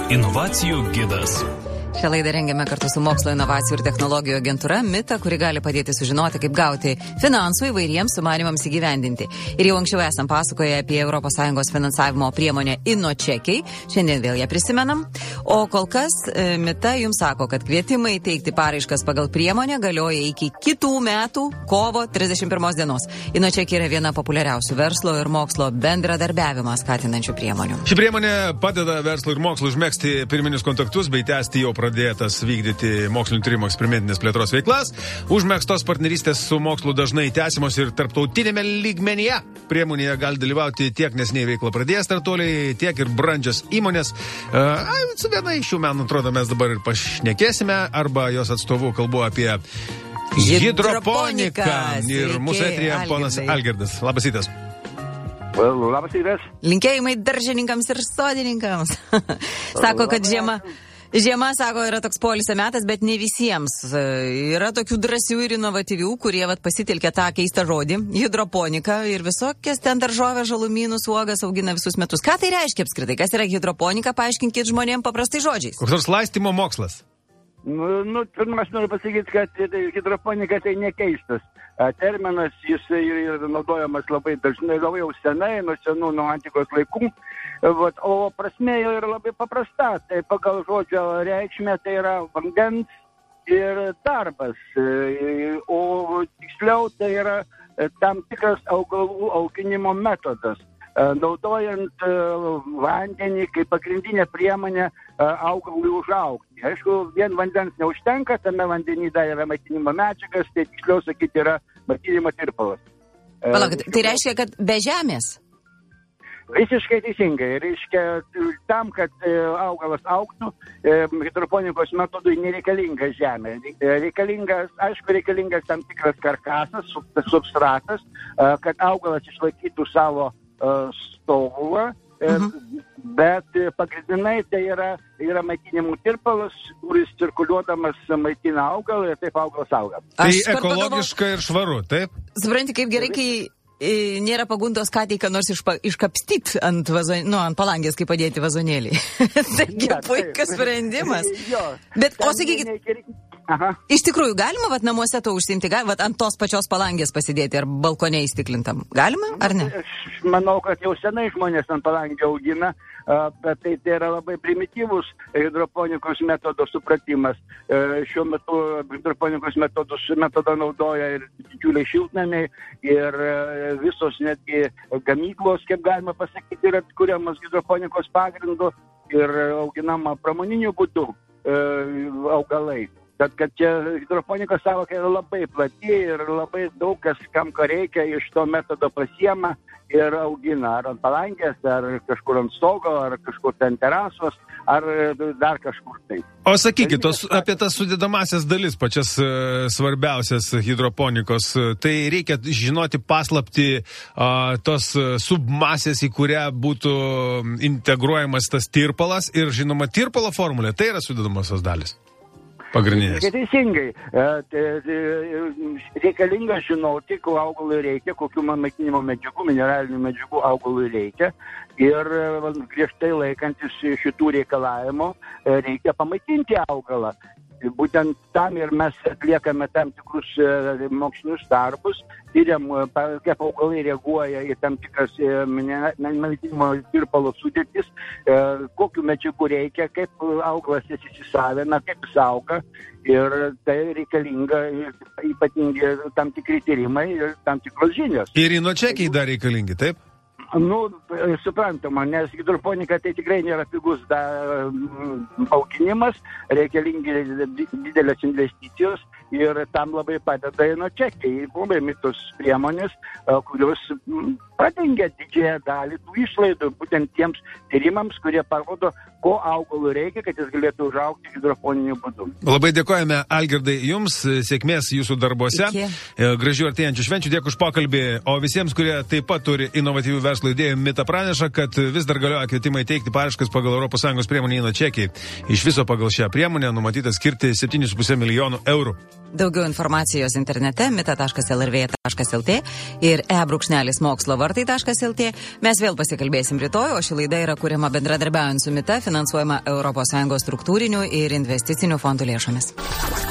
Inovacijų gidas. Šią laidą rengiame kartu su Mokslo inovacijų ir technologijų agentūra MITA, kuri gali padėti sužinoti, kaip gauti finansų įvairiems sumanimams įgyvendinti. Ir jau anksčiau esam pasakoję apie ES finansavimo priemonę InnoChekiai. Šiandien vėl ją prisimenam. O kol kas MITA jums sako, kad kvietimai teikti paraiškas pagal priemonę galioja iki kitų metų kovo 31 dienos. InnoChekiai yra viena populiariausių verslo ir mokslo bendradarbiavimą skatinančių priemonių. Ši priemonė padeda verslo ir mokslo užmegzti pirminius kontaktus bei tęsti jau pradėtas vykdyti mokslinio tyrimo eksperimentinės plėtros veiklas. Užmegztos partnerystės su mokslu dažnai tęsimos ir tarptautinėme lygmenyje. Priemonėje gali dalyvauti tiek neseniai veiklą pradėję startuoliai, tiek ir brandžios įmonės. Su viena iš šių menų, atrodo, mes dabar ir pašnekėsime, arba jos atstovų kalbu apie hidroponiką. Ir mūsų eteryje ponas Algirdas. Labas rytas. Labas rytas. Linkėjimai daržininkams ir sodininkams. Sako, kad Žiema, sako, yra toks poilsio metas, bet ne visiems. Yra tokių drąsių ir inovatyvių, kurie pasitelkia tą keistą žodį, hidroponiką, ir visokias ten daržovės, žalumynus, uogas augina visus metus. Ką tai reiškia apskritai? Kas yra hidroponika? Paaiškinkit žmonėm paprastai žodžiais. Koks nors laistymo mokslas? Pirmas noriu pasakyti, kad hidroponika tai nekeistas terminas, jis yra naudojamas labai dažnai, labai jau senai, nuo antikos laikų. O prasmė jau yra labai paprasta. Tai pagal žodžio reikšmę tai yra vandens ir darbas. O tiksliau tai yra tam tikras augalų auginimo metodas. Naudojant vandenį kaip pagrindinę priemonę augalui užaugti. Aišku, vien vandens neužtenka, tame vandenį dar yra maitinimo medžiagas, tai tiksliau sakyti yra maitinimo tirpalas. Palaukit, tai reiškia, kad be žemės? Visiškai teisingai. Reiškia, tam, kad augalas augtų, hidroponikos metodui nereikalinga žemė. Reikalingas tam tikras karkasas, substratas, kad augalas išlaikytų savo stovulą, bet pagrindinai tai yra maitinimų tirpalas, kuris cirkuliuodamas maitina augalą ir taip augalas auga. Tai ekologiška ir švaru, taip? Supranti, kaip gerai, kai nėra pagundos ką nors iškapstyti ant palangės, kaip padėti vazonėlį. Taigi puikus sprendimas. Bet, o sakykit, iš tikrųjų, galima namuose to užsiimti, ant tos pačios palangės pasidėti ar balkone įstiklintam? Galima ar ne? Aš manau, kad jau senai žmonės ant palangę augina, bet tai yra labai primityvus hidroponikos metodo supratimas. Šiuo metu hidroponikos metodą naudoja ir didžiuliai šiltnamiai, ir visos netgi gamyklos, kaip galima pasakyti, yra kuriamas hidroponikos pagrindu ir auginama pramoniniu būdu augalai. Tad, kad čia hidroponikos sąvoka yra labai plati ir labai daug kas, kam ko reikia, iš to metodo pasiema ir augina ar ant palangės, ar kažkur ant stogo, ar kažkur ten terasos, ar dar kažkur tai. O sakykit, apie tas sudedamasias dalis, pačias svarbiausias hidroponikos, tai reikia žinoti paslapti tos submasės, į kurią būtų integruojamas tas tirpalas, ir žinoma tirpalo formulė, tai yra sudedamasios dalis. Pagrindinės. Teisingai. Reikalinga žinoti, ko augalui reikia, kokių maitinimo medžiagų, mineralinių medžiagų augalui reikia. Ir griežtai laikantis šitų reikalavimų reikia pamaitinti augalą. Būtent tam ir mes atliekame tam tikrus mokslinius darbus, tyriam, kaip augalai reaguoja į tam tikras maitinimo tirpalo sudėtis, kokių medžiagų reikia, kaip augalas jas įsisavina, kaip jis auga, ir tai reikalinga ypatingi tam tikri tyrimai ir tam tikros žinios. Ir InnoChekiai dar reikalingi, taip? Suprantama, nes hidroponika tai tikrai nėra pigus auginimas, reikalingi didelės investicijos ir tam labai padeda InnoChekiai. Labai mitos priemonės, kurios padengia didžiąją dalį tų išlaidų būtent tiems tyrimams, kurie parodo, ko augalui reikia, kad jis galėtų užaugti hidroponiniu būdu. Labai dėkojame, Algirdai, jums, sėkmės jūsų darbuose, gražių artėjančių švenčių, dėkui už pokalbį, o visiems, kurie taip pat turi inovatyvių verslo idėjų, MITA praneša, kad vis dar galioja kvietimai teikti paraiškas pagal ES priemonę InnoChekiai. Iš viso pagal šią priemonę numatyta skirti 7,5 milijonų eurų. Daugiau informacijos internete mita.lrv.lt ir e-mokslovartai.lt. Mes vėl pasikalbėsim rytoj, o ši laida yra kuriama bendradarbiaujant su Mita, finansuojama ES struktūrinių ir investicinių fondų lėšomis.